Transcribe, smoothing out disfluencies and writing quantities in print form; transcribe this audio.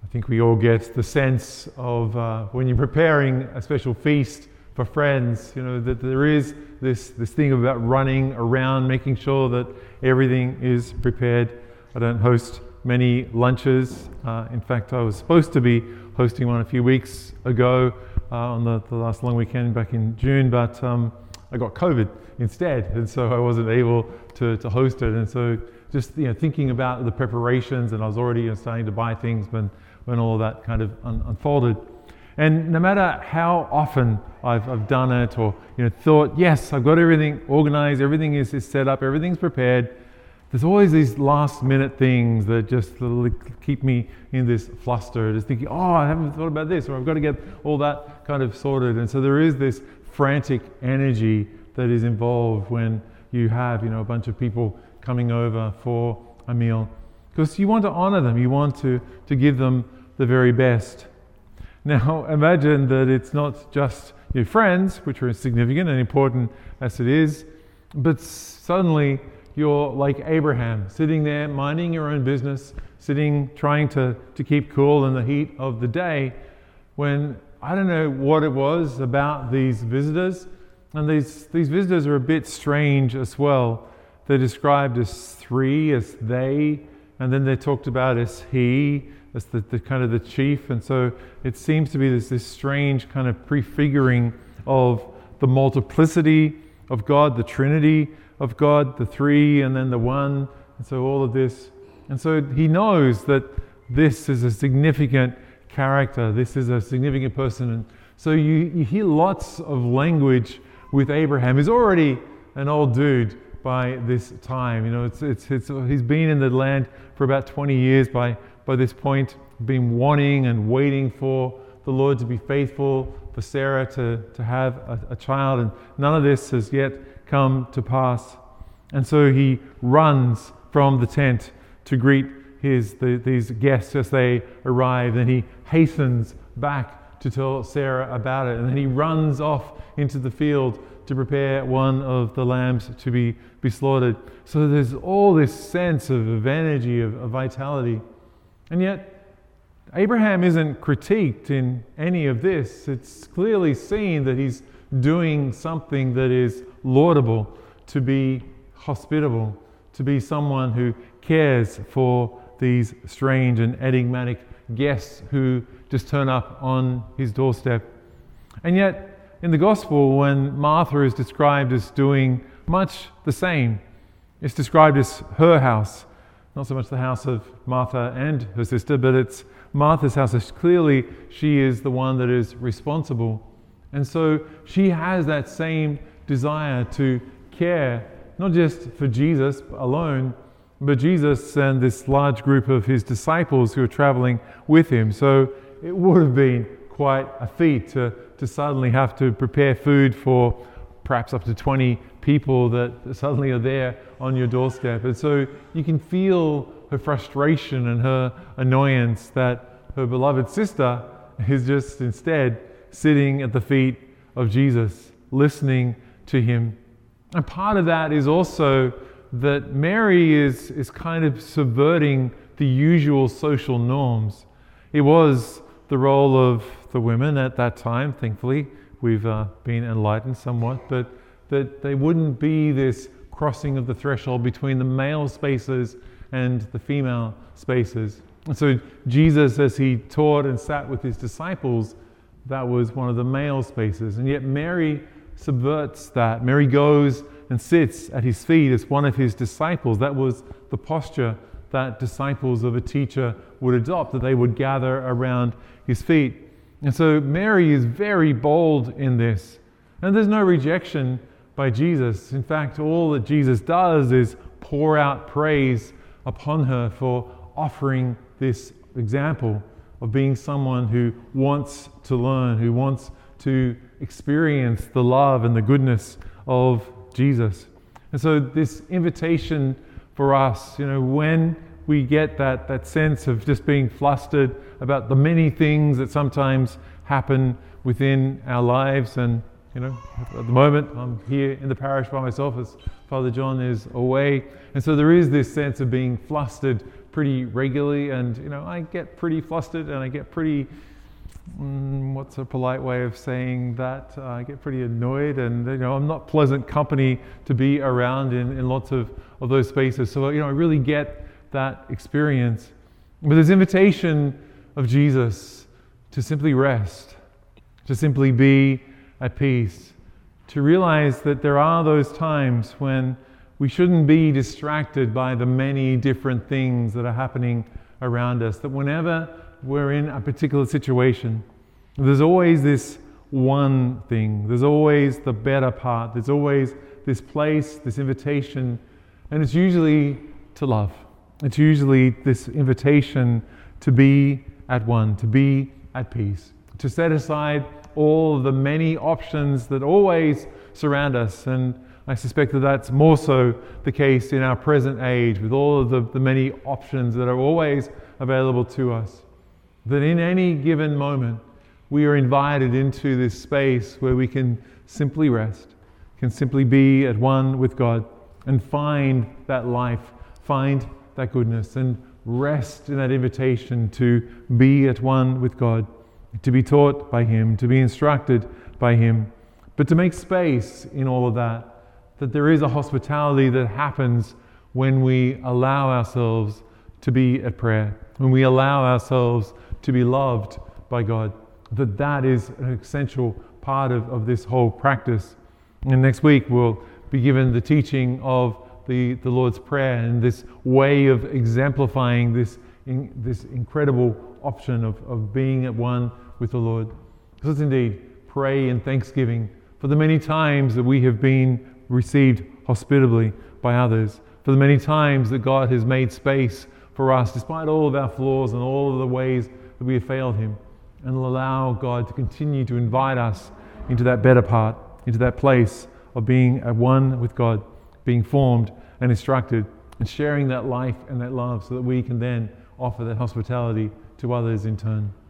I think we all get the sense of when you're preparing a special feast for friends, that there is this thing about running around, making sure that everything is prepared. I don't host many lunches. In fact, I was supposed to be hosting one a few weeks ago on the last long weekend back in June, but I got COVID instead, and so I wasn't able to host it. And so just thinking about the preparations, and I was already starting to buy things when all of that kind of unfolded. And no matter how often I've done it or thought, yes, I've got everything organized, everything is set up, everything's prepared, there's always these last minute things that just keep me in this fluster, just thinking, I haven't thought about this, or I've got to get all that kind of sorted. And so there is this frantic energy that is involved when you have a bunch of people coming over for a meal, because you want to honor them, you want to give them the very best. Now imagine that it's not just your friends, which are significant and important as it is, but suddenly you're like Abraham, sitting there minding your own business, trying to keep cool in the heat of the day, when I don't know what it was about these visitors, and these visitors are a bit strange as well. They're described as three, as they, and then they're talked about as he, as the kind of the chief. And so it seems to be this strange kind of prefiguring of the multiplicity of God, the Trinity of God, the three and then the one, and so all of this. And so he knows that this is a significant character, this is a significant person. And so you hear lots of language with Abraham. He's already an old dude by this time. He's been in the land for about 20 years by this point, been wanting and waiting for the Lord to be faithful, for Sarah to have a child, and none of this has yet come to pass. And so he runs from the tent to greet these guests as they arrive, and he hastens back to tell Sarah about it, and then he runs off into the field to prepare one of the lambs to be slaughtered. So there's all this sense of energy, of vitality. And yet, Abraham isn't critiqued in any of this. It's clearly seen that he's doing something that is laudable, to be hospitable, to be someone who cares for these strange and enigmatic guests who just turn up on his doorstep. And yet, in the gospel, when Martha is described as doing much the same, it's described as her house. Not so much the house of Martha and her sister, but it's Martha's house. So clearly, she is the one that is responsible. And so she has that same desire to care, not just for Jesus alone, but Jesus and this large group of his disciples who are traveling with him. So it would have been quite a feat to suddenly have to prepare food for perhaps up to 20 people that suddenly are there on your doorstep. And so you can feel her frustration and her annoyance that her beloved sister is just instead sitting at the feet of Jesus, listening to him. And part of that is also that Mary is kind of subverting the usual social norms. It was the role of the women at that time, thankfully. We've been enlightened somewhat, but that they wouldn't be this crossing of the threshold between the male spaces and the female spaces. And so Jesus, as he taught and sat with his disciples, that was one of the male spaces. And yet Mary subverts that. Mary goes and sits at his feet as one of his disciples. That was the posture that disciples of a teacher would adopt, that they would gather around his feet. And so Mary is very bold in this. And there's no rejection by Jesus. In fact, all that Jesus does is pour out praise upon her for offering this example of being someone who wants to learn, who wants to experience the love and the goodness of Jesus. And so this invitation for us, when we get that sense of just being flustered about the many things that sometimes happen within our lives, and at the moment I'm here in the parish by myself as Father John is away, and so there is this sense of being flustered, pretty regularly, and I get pretty flustered, and I get pretty, what's a polite way of saying that? I get pretty annoyed, and I'm not pleasant company to be around in lots of those spaces. So I really get that experience. But this invitation of Jesus to simply rest, to simply be at peace, to realize that there are those times when we shouldn't be distracted by the many different things that are happening around us, that whenever we're in a particular situation, there's always this one thing, there's always the better part, there's always this place, this invitation, and it's usually to love. It's usually this invitation to be at one, to be at peace, to set aside all the many options that always surround us. And I suspect that that's more so the case in our present age, with all of the many options that are always available to us. That in any given moment, we are invited into this space where we can simply rest, can simply be at one with God, and find that life, find that goodness, and rest in that invitation to be at one with God, to be taught by Him, to be instructed by Him, but to make space in all of that there is a hospitality that happens when we allow ourselves to be at prayer, when we allow ourselves to be loved by God, that is an essential part of this whole practice. And next week we'll be given the teaching of the Lord's Prayer and this way of exemplifying this incredible option of being at one with the Lord. So let's indeed pray in thanksgiving for the many times that we have been received hospitably by others, for the many times that God has made space for us despite all of our flaws and all of the ways that we have failed Him, and allow God to continue to invite us into that better part, into that place of being at one with God, being formed and instructed, and sharing that life and that love so that we can then offer that hospitality to others in turn.